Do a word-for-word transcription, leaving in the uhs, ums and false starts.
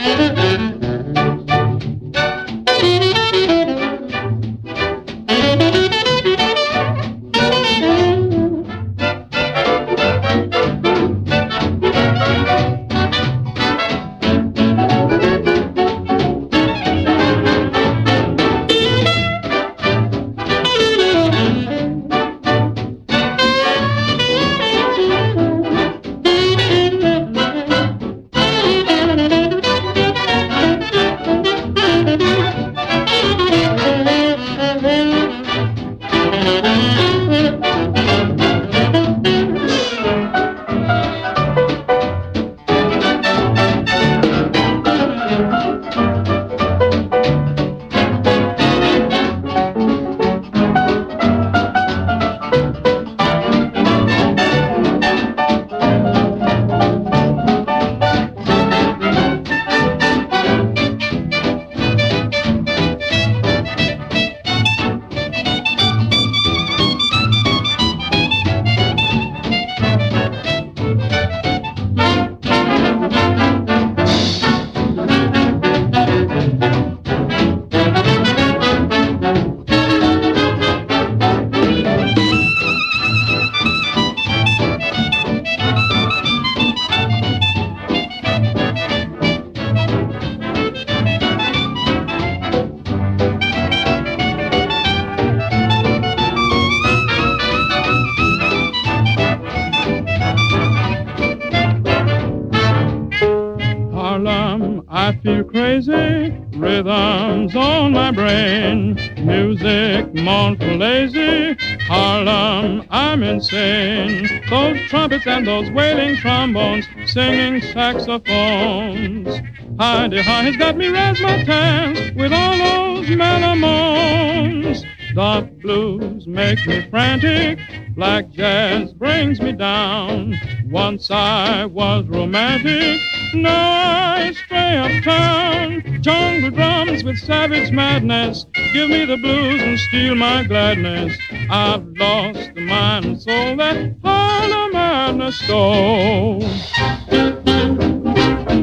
I feel crazy, rhythms on my brain, music mournful lazy, Harlem, I'm insane. Those trumpets and those wailing trombones, singing saxophones, hi-de-hi has got me razzmatazz with all those mellow moans. The blues make me frantic, black jazz brings me down. Once I was romantic, now I stray uptown. Jungle drums with savage madness give me the blues and steal my gladness. I've lost the mind and soul that Harlem madness stole.